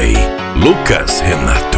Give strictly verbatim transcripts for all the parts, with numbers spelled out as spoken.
D J Lucas Renato.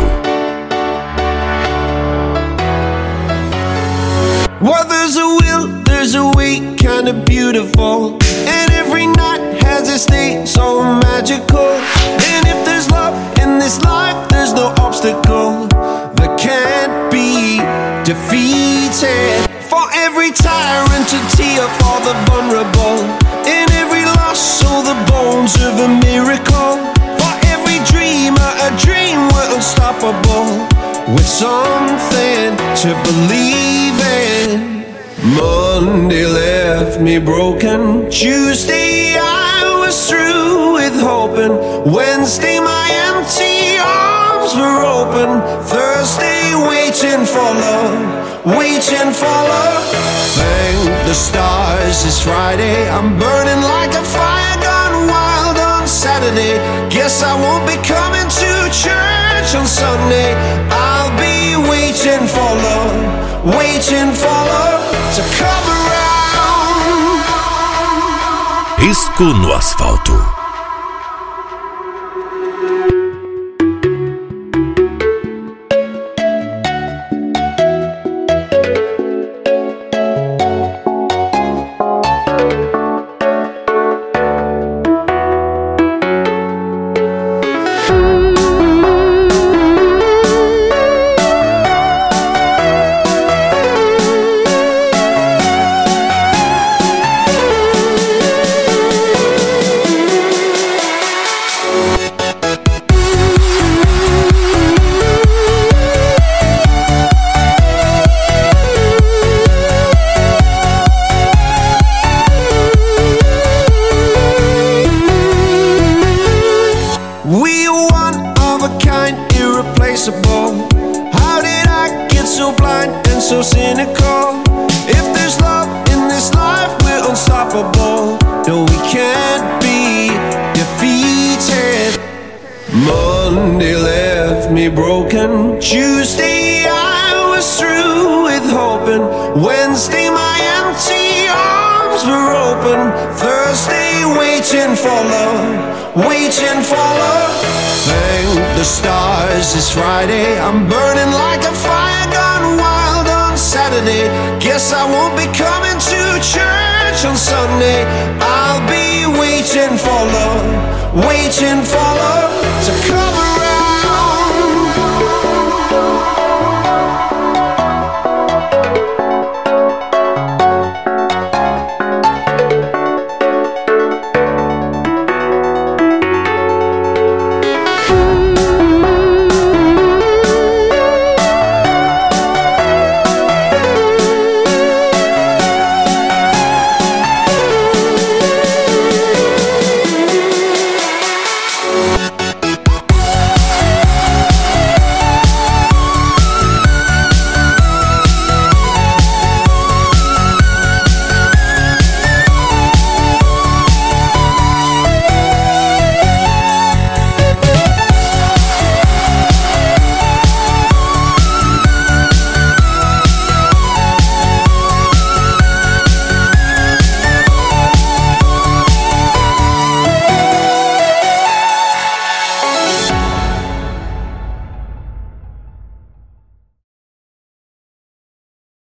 Well, there's a will, there's a way, kinda beautiful. And every night has its day, so magical. And if there's love in this life, there's no obstacle that can't be defeated. For every tyrant to tear for the vulnerable. In every loss, so the bones of a miracle. For every dreamer, a dream we're unstoppable. With something to believe in. Monday left me broken. Tuesday I was through with hoping. Wednesday my empty arms were open. Thursday waiting for love, waiting for love. Thank the stars it's Friday. I'm burning like a fire gone wild on Saturday. Guess I won't be coming to church on Sunday. I'll be waiting for love, waiting for love to come around. Risco no asfalto. How did I get so blind and so cynical? If there's love in this life, we're unstoppable. No, we can't be defeated. Monday left me broken. Tuesday I was through with hoping. Wednesday my empty arms were open. Thursday waiting for love, waiting for love. Thank the stars it's Friday. I'm burning like a fire gone wild on Saturday. Guess I won't be coming to church on Sunday. I'll be waiting for love, waiting for love